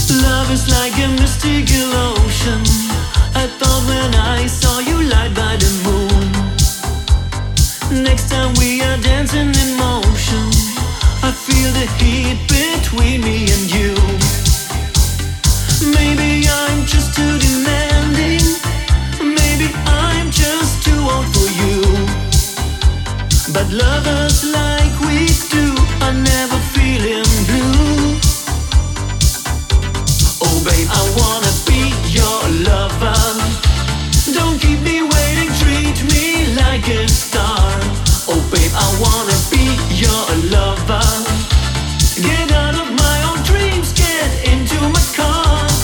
Love is like a mystical ocean. I thought when I saw you light by the moon. Next time we are dancing in motion, I feel the heat between me and you. Maybe I'm just too demanding. Maybe I'm just too old for you. But lovers like we do are never feeling blue. Oh babe, I wanna be your lover. Don't keep me waiting, treat me like a star. Oh babe, I wanna be your lover. Get out of my own dreams, get into my car.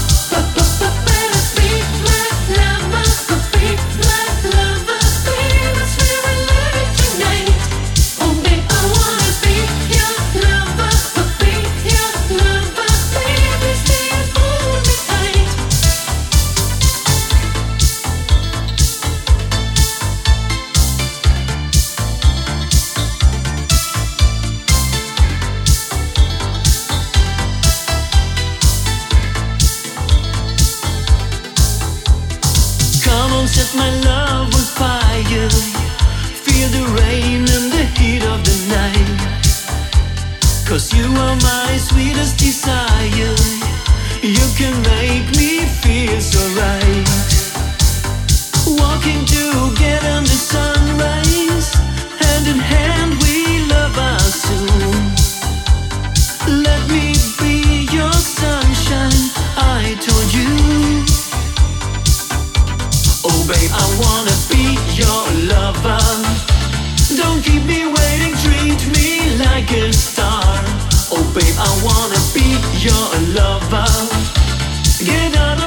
Set my love on fire. Feel the rain and the heat of the night. 'Cause you are my sweetest desire. You can make me feel so right. Walking together in the sunrise, hand in hand we love us soon. Let me be your sunshine, I told you. Oh babe, I wanna be your lover. Don't keep me waiting, treat me like a star. Oh babe, I wanna be your lover. Get out